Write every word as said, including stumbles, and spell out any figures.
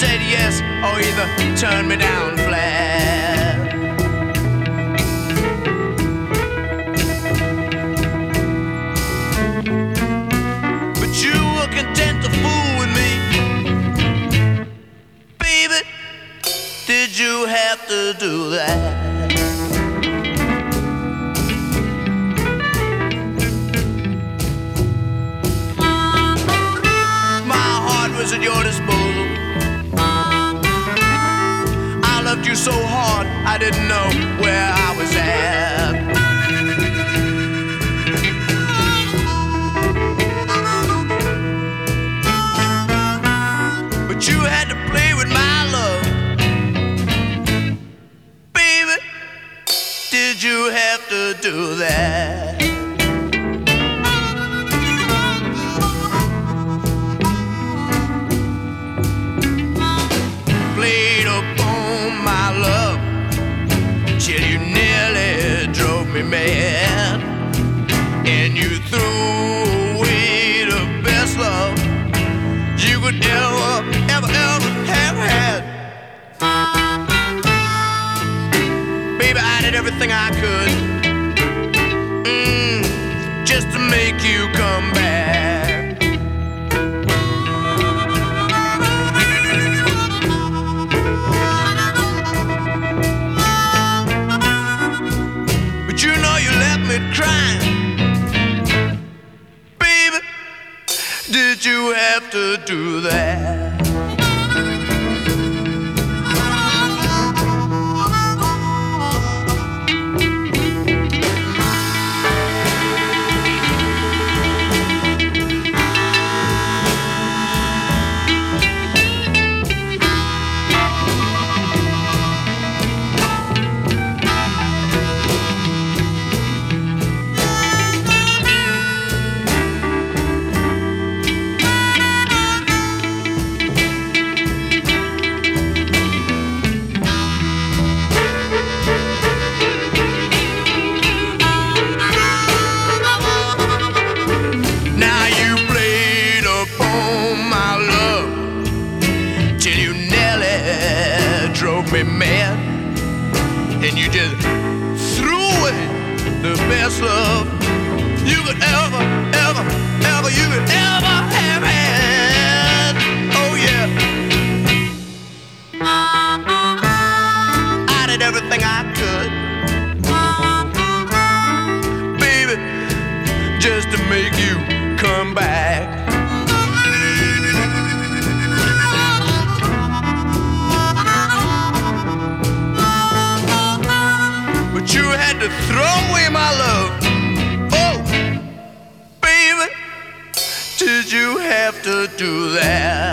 said yes or either turned me down flat. But you were content to fool with me. Baby, did you have to do that? Was at your disposal. I loved you so hard I didn't know where I was at. But you had to play with my love. Baby, did you have to do that? Till you nearly drove me mad, and you threw away the best love you could ever, ever, ever have had. Baby, I did everything I could mm, just to make you come back. Crying, baby, did you have to do that? Me mad, and you just threw away the best love you could ever, ever, ever, you could ever have had. Oh yeah, I did everything I could, baby, just to make you come back. You had to throw away my love. Oh, baby, did you have to do that?